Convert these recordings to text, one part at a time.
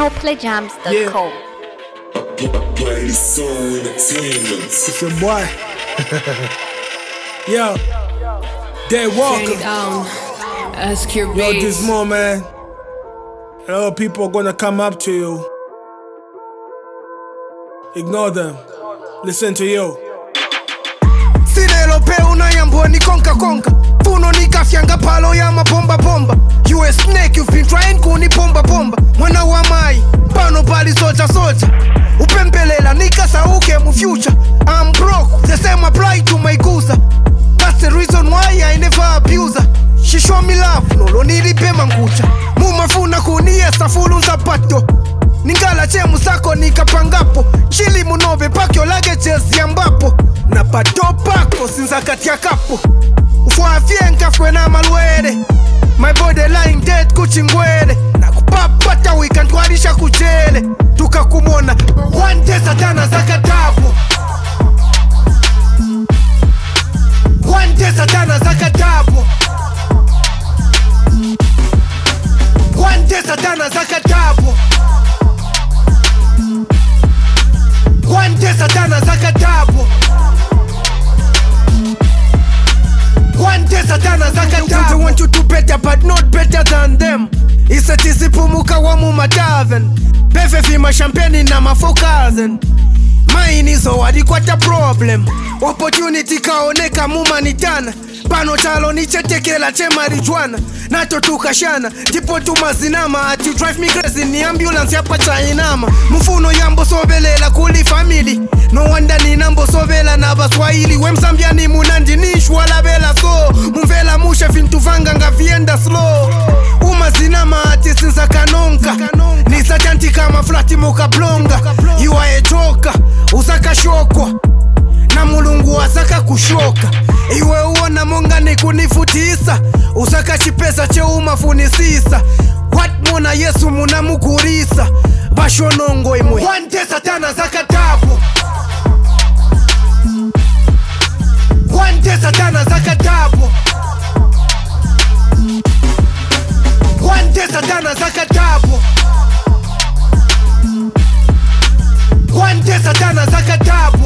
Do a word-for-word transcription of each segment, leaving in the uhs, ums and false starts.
coldplay jams dot com. Play Soul Entertainment. It's your boy. Yo, Day Walker. Down. Ask your Yo, base. this more, man. Hello, people are gonna come up to you. Ignore them. Listen to you. Sinelo pe una yamboni konka konka. Funo nika fyanga palo ya mapomba pomba. You a snake, you've been trying kuni pomba pomba. Mwana wa mai, pano pali soja soja. Upempelela nika sauke mu future. I'm broke, the same apply to my guza. That's the reason why I never abuse her. She show me love, nolo nilipe mangucha. Mumafuna kunia safulu zapato. Ningala chemu sako nikapangapo. Chili munobe pakyo lage chezi ambapo. Na pato pako sinza katia kapo. Ufuafie nkafwe na malwede. My body lying dead kuchingwede. Na kupapata wikantwalisha kuchele. Tuka kumona one day satana zakatapo. One day satana zakatapo. One day satana zakatapo. One day satana zakatapo. One day satana zakatapo. I want you to better but not better than them. Isa tisipumuka wa mumataven. Beve vima champagne na mafokazen. Mine iso wadikwata problem. Opportunity kaoneka mumanitana. Pano chalo ni chetekela che marijuana. Nato tukashana, tipo tumazinama. Ati drive me crazy ni ambulance yapa chainama. Mufuno yambo sobelela kuli family. No wonder ni nambo sobela na baswahili. Wemzambia ni munanji nishwa la bela so. Mumvela musha fintu vanga nga vienda slow. Umazinama ati sinza kanonka. Ni satanti kama flati moka blonga. You are a joker, usaka shokwa. Na mulungu wasaka kushoka. Iwe uona monga ni kunifutisa. Usaka chipesa che umafunisisa. What muna Yesu muna mukurisa. Bashonongo imwe one day satana zakatapo. One day satana zakatapo. One day satana zakatapo. One day satana zakatapo.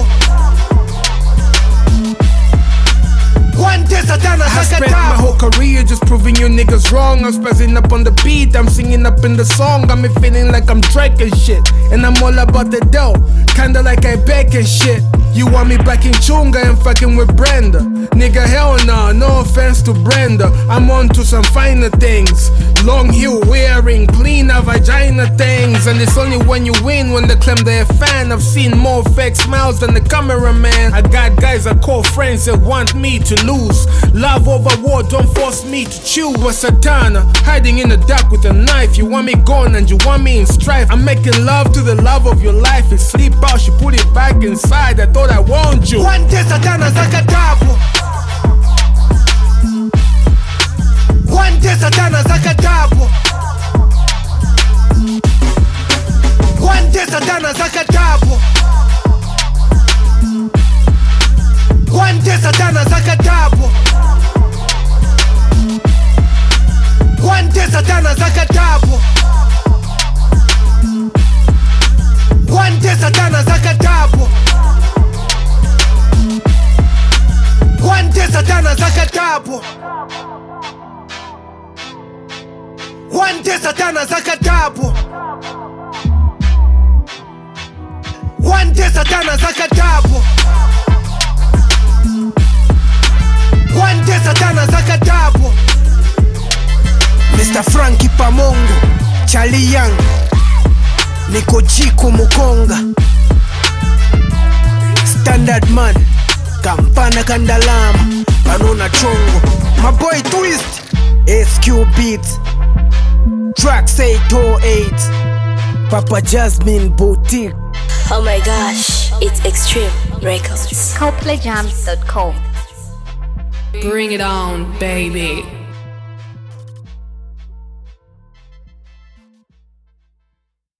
One day satana I spent my zakatapo. whole career just proving you niggas wrong. I'm spazzing up on the beat, I'm singing up in the song. Got me feeling like I'm Drake and shit. And I'm all about the dough, kinda like I bake and shit. You want me back in Chunga and fucking with Brenda. Nigga, hell nah, no offense to Brenda. I'm on to some finer things. Long heel wearing, cleaner vagina things. And it's only when you win when they claim they're a fan. I've seen more fake smiles than the cameraman. I got guys I call friends that want me to lose. Love over war, don't force me to choose. A Satana, hiding in the dark with a knife. You want me gone and you want me in strife. I'm making love to the love of your life. If sleep out, she put it back inside. I thought I want you. One day satana zakatapo. One day satana zakatapo. One day satana zakatapo. One day satana zakatapo. One day satana zakatapo. One day satana zakatapo. One day satana zakatapo. One day satana zakatapo. One day satana zakatapo. One day satana zakatapo. Mister Frankie Pamongo, Charlie Young, Niko Chiku Mukonga, Standard Man, Kampana Kandalama, Panona Chongo, my boy Twist, S Q Beats, Tracks eight oh eight, Papa Jasmine Boutique. Oh my gosh, it's Extreme Records. coldplay jams dot com. Bring it on, baby.